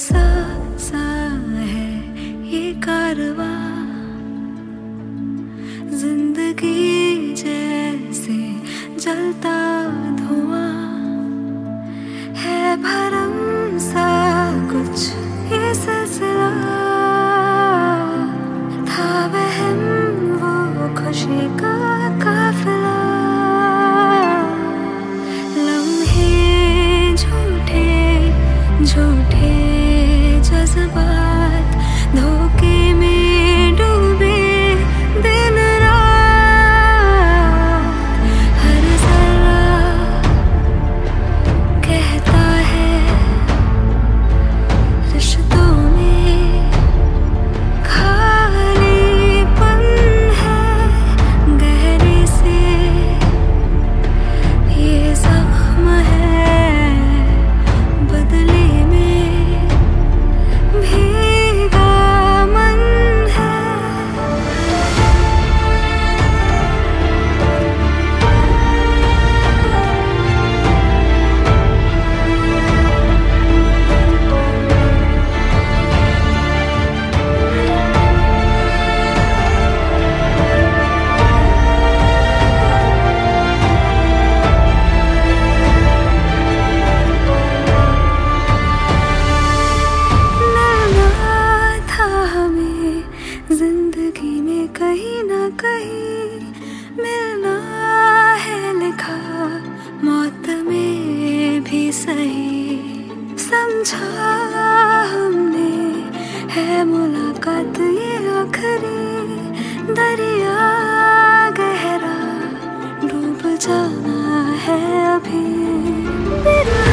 सा सा है ये कारवां, जिंदगी जैसे जलता धुआं है, भरम सा कुछ ये सिलसिला था, वहम वो खुशी का काफिला। लम्हे झूठे झूठे जज्बात धोखे में डूबे दिन रात, हर जरा कहता है रिश्तों में खालीपन है, गहरे से ये जख्म है, बदले में भीगा मन है। जिंदगी में कहीं ना कहीं मिलना है लिखा, मौत में भी सही समझा हमने, है मुलाकात ये आखिरी, दरिया गहरा डूब जाना है अभी।